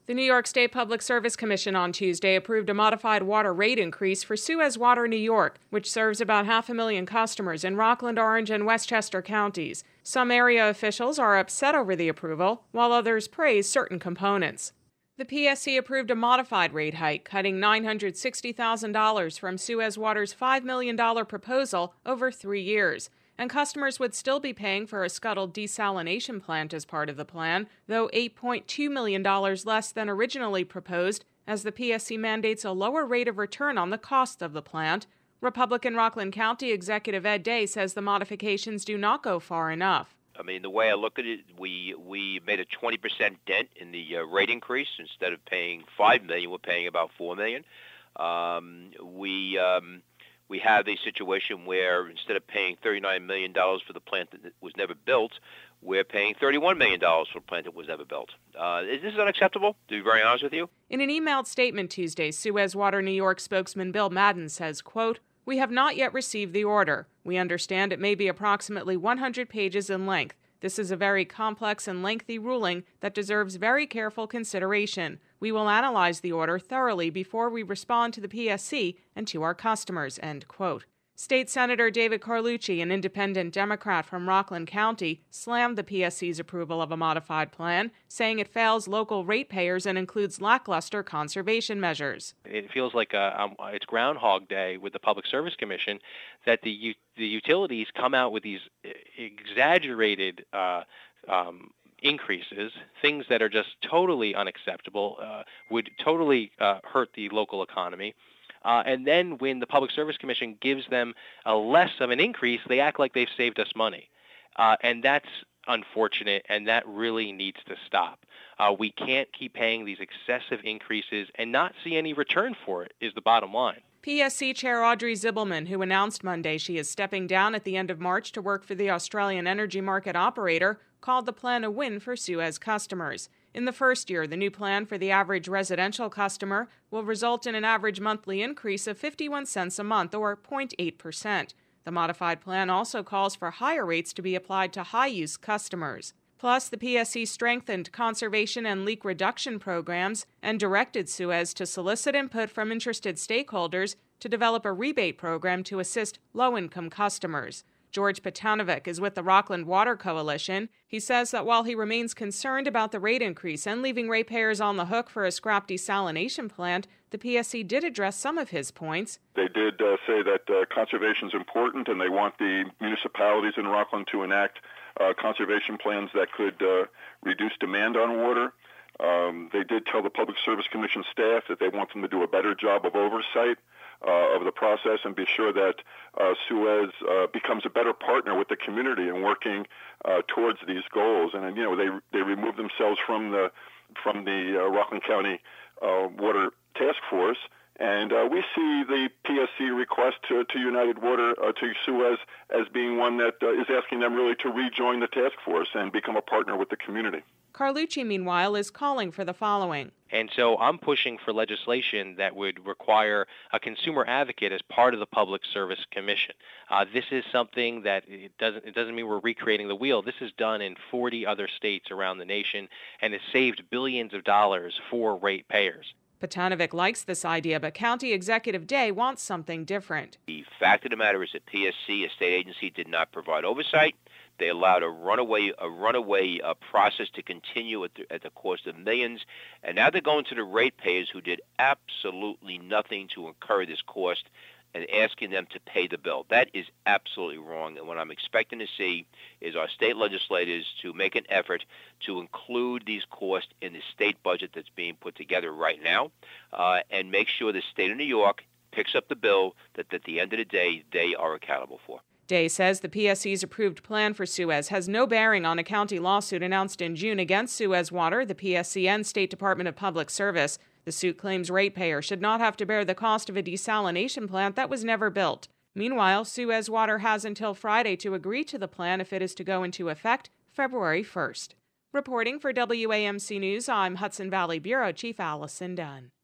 The New York State Public Service Commission on Tuesday approved a modified water rate increase for Suez Water New York, which serves about 500,000 customers in Rockland, Orange, and Westchester counties. Some area officials are upset over the approval, while others praise certain components. The PSC approved a modified rate hike, cutting $960,000 from Suez Water's $5 million proposal over 3 years. And customers would still be paying for a scuttled desalination plant as part of the plan, though $8.2 million less than originally proposed, as the PSC mandates a lower rate of return on the cost of the plant. Republican Rockland County Executive Ed Day says the modifications do not go far enough. I mean, the way I look at it, we made a 20% dent in the rate increase. Instead of paying $5 million, we're paying about $4 million. We have a situation where instead of paying $39 million for the plant that was never built, we're paying $31 million for a plant that was never built. Is this unacceptable, to be very honest with you? In an emailed statement Tuesday, Suez Water New York spokesman Bill Madden says, quote, "We have not yet received the order. We understand it may be approximately 100 pages in length. This is a very complex and lengthy ruling that deserves very careful consideration. We will analyze the order thoroughly before we respond to the PSC and to our customers," end quote. State Senator David Carlucci, an independent Democrat from Rockland County, slammed the PSC's approval of a modified plan, saying it fails local ratepayers and includes lackluster conservation measures. It feels like it's Groundhog Day with the Public Service Commission, that the utilities come out with these exaggerated increases, things that are just totally unacceptable, would totally hurt the local economy. And then when the Public Service Commission gives them a less of an increase, they act like they've saved us money. And that's unfortunate, and that really needs to stop. We can't keep paying these excessive increases and not see any return for it, is the bottom line. PSC Chair Audrey Zibelman, who announced Monday she is stepping down at the end of March to work for the Australian energy market operator, called the plan a win for Suez customers. In the first year, the new plan for the average residential customer will result in an average monthly increase of 51 cents a month, or 0.8%. The modified plan also calls for higher rates to be applied to high-use customers. Plus, the PSC strengthened conservation and leak reduction programs and directed Suez to solicit input from interested stakeholders to develop a rebate program to assist low-income customers. George Potanovic is with the Rockland Water Coalition. He says that while he remains concerned about the rate increase and leaving ratepayers on the hook for a scrap desalination plant, the PSC did address some of his points. They did say that conservation is important, and they want the municipalities in Rockland to enact conservation plans that could reduce demand on water. They did tell the Public Service Commission staff that they want them to do a better job of oversight of the process and be sure that Suez becomes a better partner with the community in working towards these goals. And they removed themselves from the Rockland County Water Task Force. And we see the PSC request to United Water, to Suez, as being one that is asking them really to rejoin the task force and become a partner with the community. Carlucci, meanwhile, is calling for the following. And so I'm pushing for legislation that would require a consumer advocate as part of the Public Service Commission. This is something that it doesn't mean we're recreating the wheel. This is done in 40 other states around the nation and has saved billions of dollars for ratepayers. Potanovic likes this idea, but County Executive Day wants something different. The fact of the matter is that PSC, a state agency, did not provide oversight. They allowed a runaway process to continue at the cost of millions, and now they're going to the ratepayers who did absolutely nothing to incur this cost and asking them to pay the bill. That is absolutely wrong, and what I'm expecting to see is our state legislators to make an effort to include these costs in the state budget that's being put together right now, and make sure the state of New York picks up the bill that at the end of the day they are accountable for. Day says the PSC's approved plan for Suez has no bearing on a county lawsuit announced in June against Suez Water, the PSC, and State Department of Public Service. The suit claims ratepayers should not have to bear the cost of a desalination plant that was never built. Meanwhile, Suez Water has until Friday to agree to the plan if it is to go into effect February 1st. Reporting for WAMC News, I'm Hudson Valley Bureau Chief Allison Dunn.